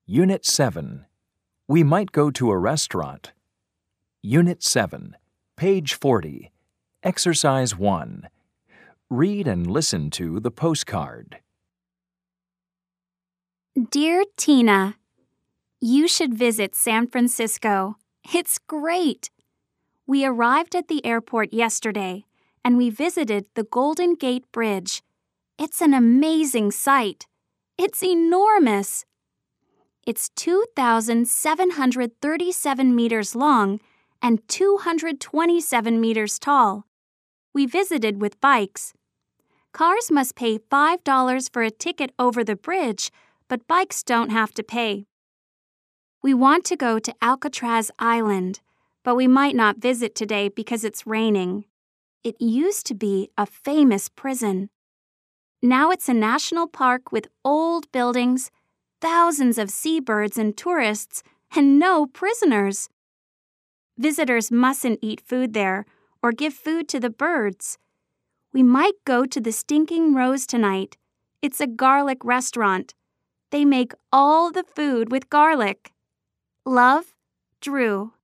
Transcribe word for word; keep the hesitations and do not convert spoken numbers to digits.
Unit seven. We might go to a restaurant. Unit seven. Page forty. Exercise one. Read and listen to the postcard. Dear Tina, you should visit San Francisco. It's great. We arrived at the airport yesterday, and we visited the Golden Gate Bridge. It's an amazing sight. It's enormous. It's two thousand seven hundred thirty-seven meters long and two hundred twenty-seven meters tall. We visited with bikes. Cars must pay five dollars for a ticket over the bridge, but bikes don't have to pay. We want to go to Alcatraz Island, but we might not visit today because it's raining. It used to be a famous prison. Now it's a national park with old buildings, thousands of seabirds and tourists, and no prisoners. Visitors mustn't eat food there or give food to the birds. We might go to the Stinking Rose tonight. It's a garlic restaurant. They make all the food with garlic. Love, Drew.